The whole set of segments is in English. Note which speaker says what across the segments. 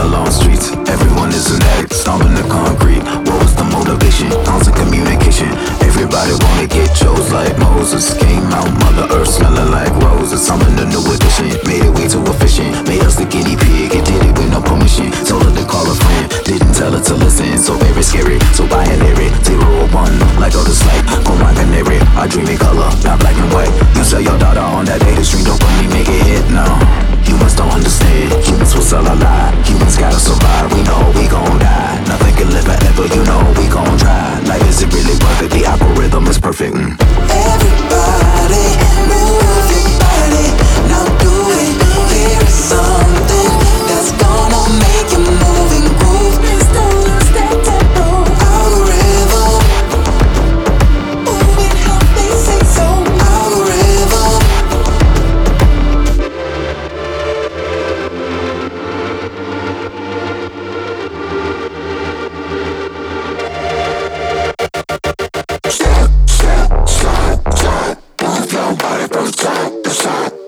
Speaker 1: the long streets, everyone is an addict, stomping the concrete. What was the motivation? Constant communication. Everybody wanna get chose like Moses. Came out Mother Earth smelling like roses. Summoned a new edition, made it way too efficient. Made us the guinea pig, it did it with no permission. Told her to call a friend, didn't tell her to listen. So very scary, so binary, 0 or 1, like Otis Light. Oh my canary, I dream in color, not black and white. You sell your daughter on that data stream, don't put me make it hit, no. Humans don't understand, humans will sell a lie. Humans gotta survive, we know we gon' die. Nothing can live forever, you know we gon' try. Life is it really worth it, the algorithm is perfect.
Speaker 2: Everybody move your body, now do it. There is something that's gonna make you move and groove. Please don't lose that tempo. Algorithm, moving how they say so. Algorithm.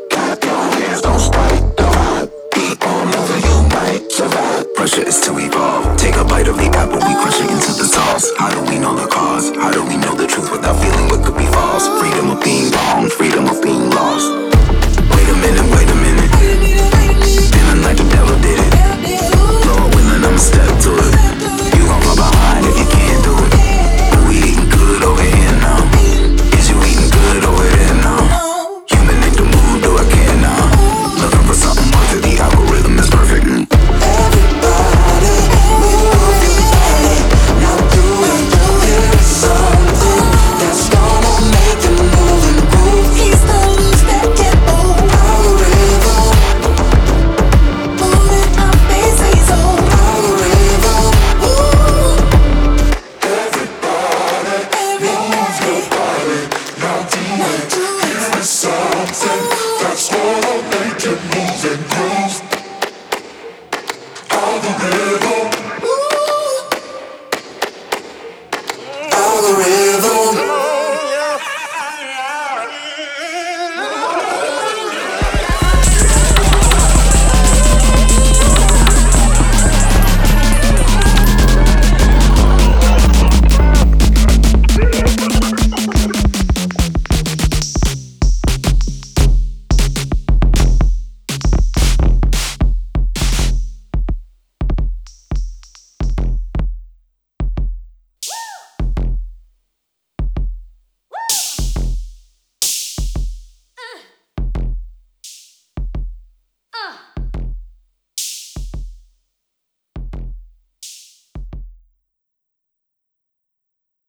Speaker 1: Pressure is to evolve.